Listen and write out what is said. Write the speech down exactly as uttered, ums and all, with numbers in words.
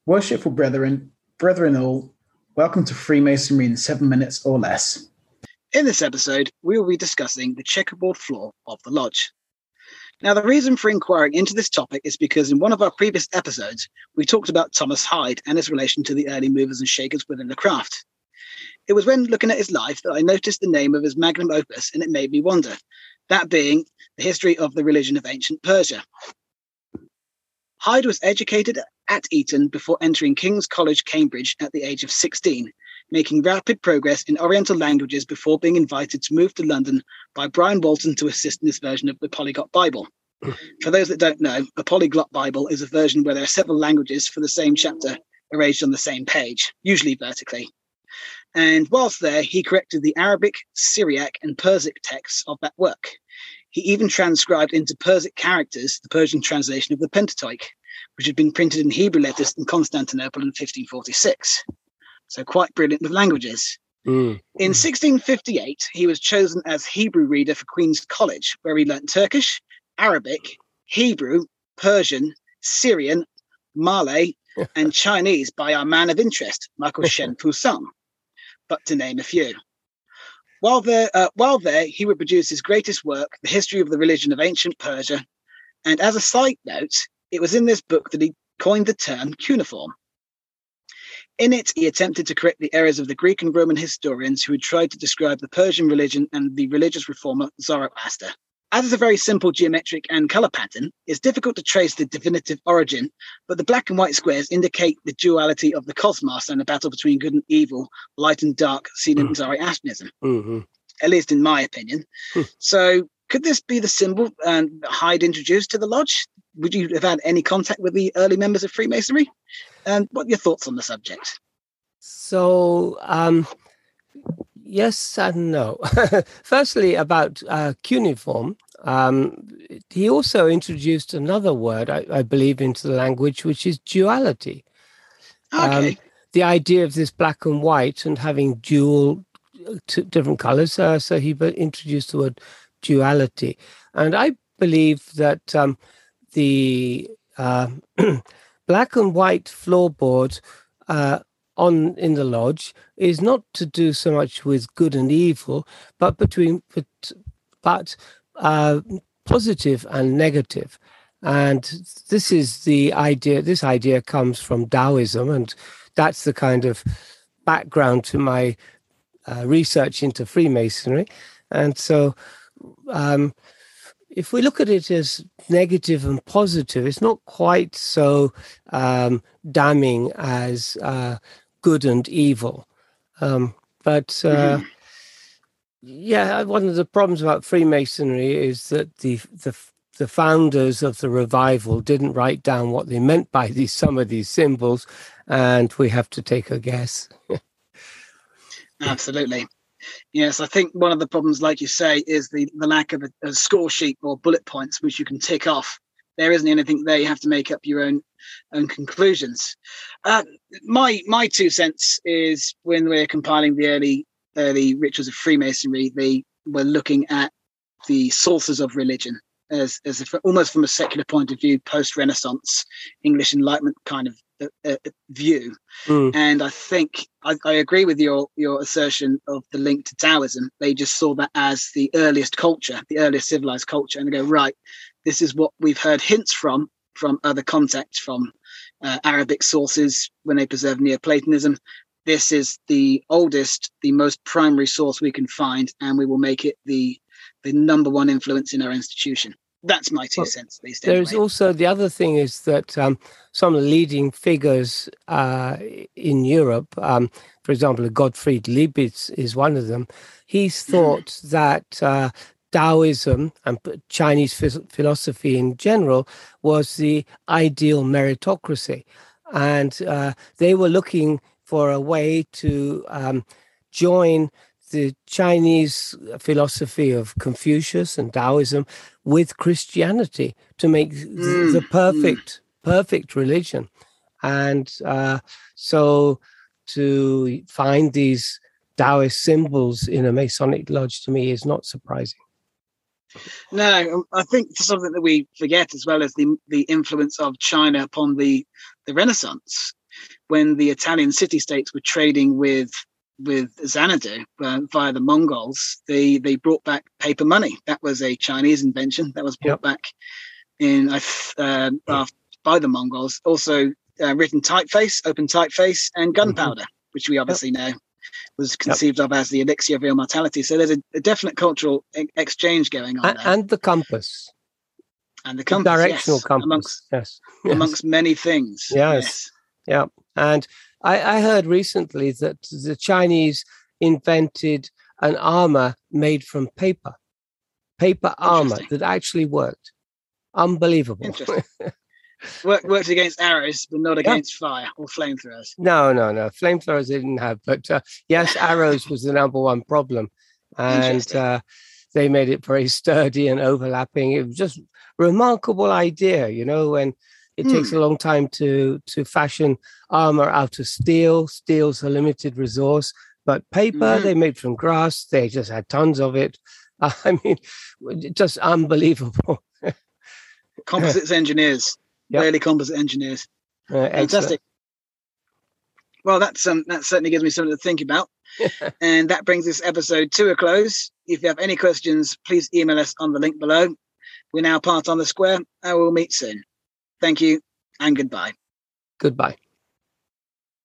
Worshipful brethren, brethren all, welcome to Freemasonry in seven minutes or less. In this episode, we will be discussing the checkerboard floor of the lodge. Now, the reason for inquiring into this topic is because in one of our previous episodes, we talked about Thomas Hyde and his relation to the early movers and shakers within the craft. It was when looking at his life that I noticed the name of his magnum opus, and it made me wonder, that being The History of the Religion of Ancient Persia. Hyde was educated at Eton before entering King's College, Cambridge at the age of sixteen, making rapid progress in Oriental languages before being invited to move to London by Brian Walton to assist in this version of the Polyglot Bible. For those that don't know, a Polyglot Bible is a version where there are several languages for the same chapter arranged on the same page, usually vertically. And whilst there, he corrected the Arabic, Syriac, and Persic texts of that work. He even transcribed into Persic characters the Persian translation of the Pentateuch, which had been printed in Hebrew letters in Constantinople in fifteen forty-six. So quite brilliant with languages. Mm. In sixteen fifty-eight, he was chosen as Hebrew reader for Queen's College, where he learnt Turkish, Arabic, Hebrew, Persian, Syrian, Malay, and Chinese by our man of interest, Michael Shen Poussin, but to name a few. While there, uh, while there, he would produce his greatest work, The History of the Religion of Ancient Persia. And as a side note, it was in this book that he coined the term cuneiform. In it, he attempted to correct the errors of the Greek and Roman historians who had tried to describe the Persian religion and the religious reformer Zoroaster. As it's a very simple geometric and color pattern, it's difficult to trace the definitive origin, but the black and white squares indicate the duality of the cosmos and the battle between good and evil, light and dark, seen in Zoroastrianism, mm-hmm. at least in my opinion. So could this be the symbol um, Hyde introduced to the lodge? Would you have had any contact with the early members of Freemasonry? And what are your thoughts on the subject? So, um, yes and no. Firstly, about uh, cuneiform, um, he also introduced another word, I, I believe, into the language, which is duality. Okay. Um, the idea of this black and white and having dual t- different colors. Uh, so he introduced the word duality. And I believe that um, the uh, black and white floorboard uh, on in the lodge is not to do so much with good and evil, but between but, but uh, positive and negative. And this is the idea. This idea comes from Taoism, and that's the kind of background to my uh, research into Freemasonry. And so, um, if we look at it as negative and positive, it's not quite so um, damning as uh, good and evil. Um, but uh, mm-hmm. yeah, one of the problems about Freemasonry is that the, the the founders of the revival didn't write down what they meant by these some of these symbols, and we have to take a guess. Absolutely. Yes, I think one of the problems, like you say, is the, the lack of a, a score sheet or bullet points which you can tick off. There isn't anything there. You have to make up your own own conclusions. Uh, my my two cents is when we're compiling the early early rituals of Freemasonry, they were looking at the sources of religion as as if, almost from a secular point of view, post-Renaissance English Enlightenment kind of uh, uh, view. Mm. And I think I, I agree with your your assertion of the link to Taoism. They just saw that as the earliest culture, the earliest civilized culture, and they go, right, this is what we've heard hints from from other contexts, from uh, Arabic sources when they preserve Neoplatonism. This is the oldest, the most primary source we can find, and we will make it the the number one influence in our institution. That's my two well, cents, at least. There's anyway. also the other thing is that um, some of the leading figures uh, in Europe, um, for example, Gottfried Leibniz is one of them. He's thought mm. that uh, Taoism and Chinese philosophy in general was the ideal meritocracy. And uh, they were looking for a way to um, join the Chinese philosophy of Confucius and Taoism with Christianity to make mm, the, the perfect, mm. perfect religion. And uh, so to find these Taoist symbols in a Masonic lodge, to me, is not surprising. No, I think something that we forget as well as the the influence of China upon the, the Renaissance. when the Italian city-states were trading with with Xanadu uh, via the Mongols, they they brought back paper money. That was a Chinese invention that was brought yep. back in uh, uh, by the Mongols. Also, uh, written typeface, open typeface, and gunpowder, mm-hmm. which we obviously yep. know was conceived yep. of as the elixir of immortality. So there's a, a definite cultural e- exchange going on and, there. And the compass. And the compass, the directional yes, compass, amongst, yes. amongst yes. many things. Yes, yes. yeah. And I, I heard recently that the Chinese invented an armor made from paper, paper armor that actually worked. Unbelievable. Interesting. Work, worked against arrows, but not against yeah. fire or flamethrowers. No, no, no. Flamethrowers they didn't have, but uh, yes, arrows was the number one problem, and uh, they made it very sturdy and overlapping. It was just remarkable idea, you know. When it hmm. takes a long time to to fashion armor out of steel. Steel's a limited resource, but paper mm-hmm. they made from grass. They just had tons of it. Uh, I mean, just unbelievable. Composites engineers. Yep. Early composite engineers. Uh, Fantastic. Well, that's um, that certainly gives me something to think about. And that brings this episode to a close. If you have any questions, please email us on the link below. We're now part on the square, and we'll meet soon. Thank you, and goodbye. Goodbye.